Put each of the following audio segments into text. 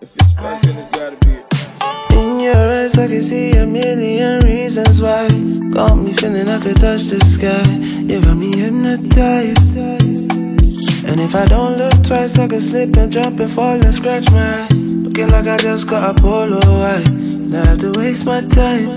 If it's spice, then it's gotta be it. In your eyes, I can see a million reasons why. Got me feeling I could touch the sky. You got me hypnotized. And if I don't look twice, I could slip and jump and fall and scratch my eye. Looking like I just got a polo white. Now I have to waste my time.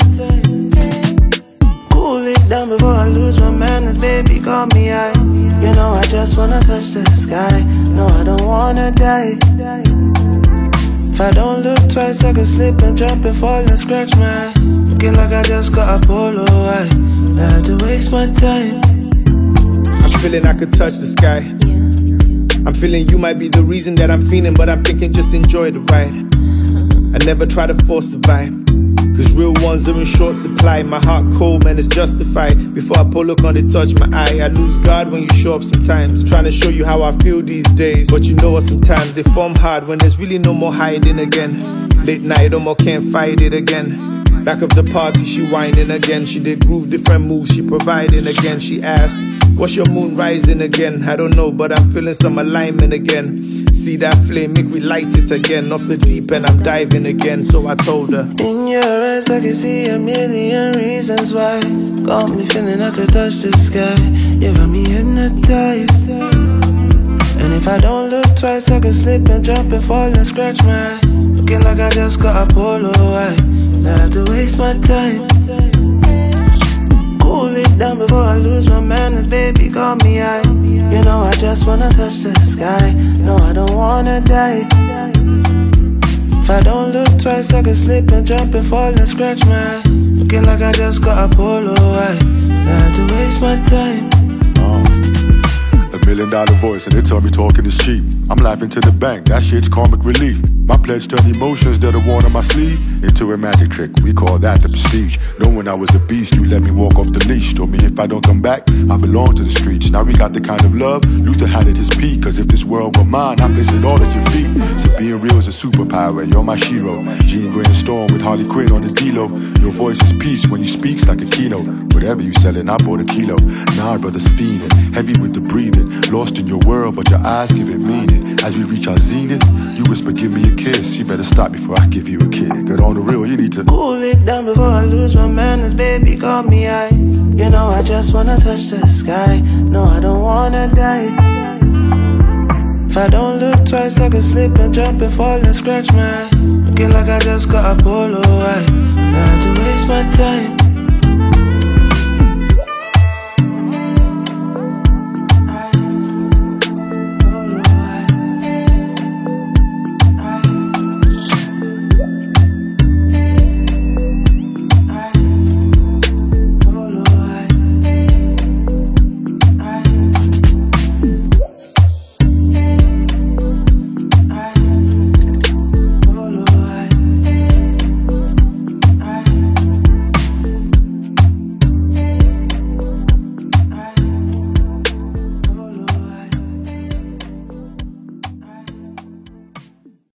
Cool it down before I lose my manners, baby, got me high. You know I just wanna touch the sky. No, I don't wanna die. If I don't look twice, I could slip and jump and fall and scratch my eye. Looking like I just got a polo white. Now I have to waste my time. I'm feeling I could touch the sky. I'm feeling you might be the reason that I'm feeling, but I'm thinking just enjoy the ride. I never try to force the vibe, cause real ones are in short supply. My heart cold, man, it's justified. Before I pull up on it, touch my eye. I lose guard when you show up sometimes, trying to show you how I feel these days. But you know what, sometimes they form hard when there's really no more hiding again. Late night, no more, can't fight it again. Back of the party, she whining again. She did groove, different moves, she providing again. She asked, what's your moon rising again? I don't know, but I'm feeling some alignment again. See that flame, make me light it again. Off the deep end, I'm diving again. So I told her, in your eyes, I can see a million reasons why. Got me feeling I could touch the sky. You got me hypnotized. And if I don't look twice, I could slip and jump and fall and scratch my eye. Looking like I just got a polo white. Now I have to waste my time. Cool it down before I lose my manners, baby, got me high. You know I just wanna touch the sky. No, I don't wanna die. If I don't look twice, I could slip and jump and fall and scratch my eye. Looking like I just got a polo white. Now I have to waste my time. $1 million voice and they tell me talking is cheap. I'm laughing to the bank, that shit's comic relief. My pledge turned emotions that are worn on my sleeve into a magic trick, we call that the prestige. Knowing I was a beast, you let me walk off the leash. Told me if I don't come back, I belong to the streets. Now we got the kind of love Luther had at his peak. Cause if this world were mine, I place it all at your feet. So being real is a superpower, you're my shiro. Jean Grey and Storm with Harley Quinn on the D-Lo. Your voice is peace when you speak like a keynote. Whatever you sellin', I bought a kilo. Nah, brothers fiendin', heavy with the breathing. Lost in your world, but your eyes give it meaning. As we reach our zenith, you whisper, give me a kiss. You better stop before I give you a kid. Get on the real, you need to cool it down before I lose my manners, baby, got me high. You know I just wanna touch the sky. No, I don't wanna die. If I don't look twice, I could slip and jump and fall and scratch my eye. Looking like I just got a polo white. Now I have to waste my time.